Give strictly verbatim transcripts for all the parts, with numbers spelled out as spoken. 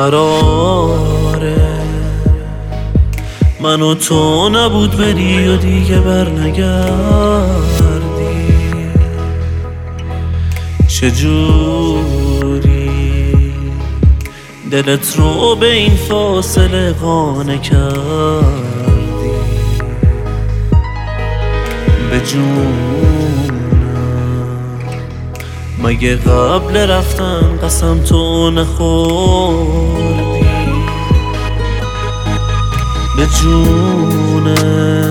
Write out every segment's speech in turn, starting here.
قراره من و تو نبود بری و دیگه برنگردی. چجوری دلت رو به این فاصله قانع کردی؟ به جونم مگه قبل رفتن قسم تو نخوردی؟ به جونت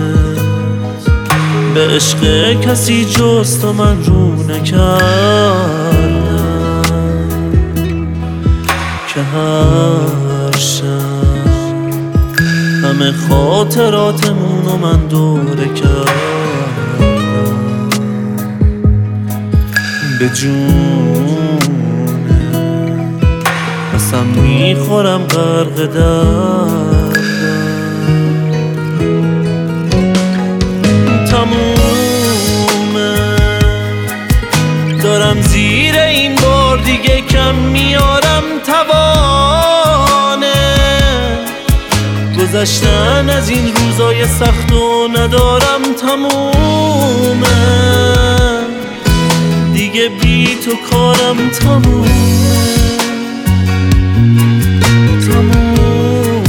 به عشق کسی جز تو من رو نکردم که هر شب همه خاطراتمونو من دوره کردم. به جونت قسم میخورم غرق دردم. تمومه دارم زیر این بار دیگه کم میارم، توانه گذشتن از این روزای سخت و ندارم. تمومه دیگه بی تو کارم تمومه. تمومه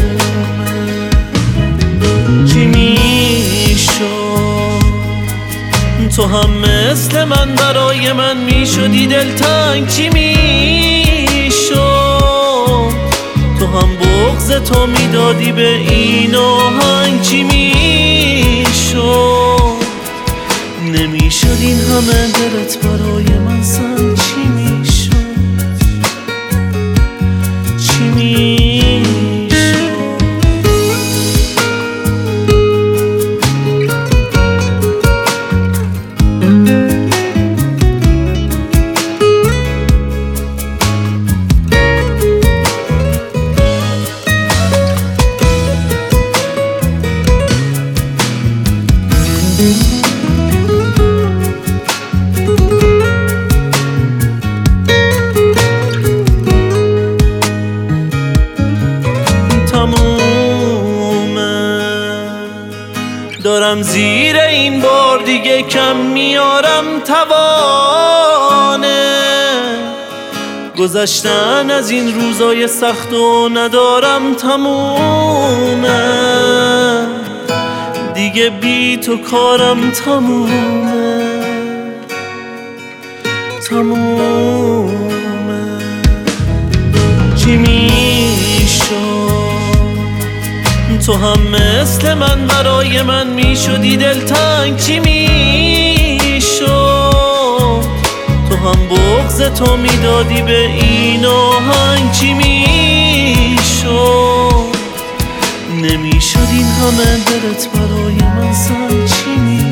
چی میشد تو هم مثل من برای من میشدی دلتنگ؟ چی میشد تو هم بغض تو میدادی به این آهنگ؟ چی میشد نمیشد این همه دلت برای من سنگ؟ چی میشد چی میشد دارم زیر این بار دیگه کم میارم، توانه گذشتن از این روزای سخت و ندارم. تمومه دیگه بی تو کارم تمومه. تمومه چی میشد تو هم مثل من برای من میشدی دلتنگ؟ چی میشد تو هم بغض تو میدادی به این آهنگ؟ چی میشد نمیشد این همه دلت برای من سنگ؟ چی میشد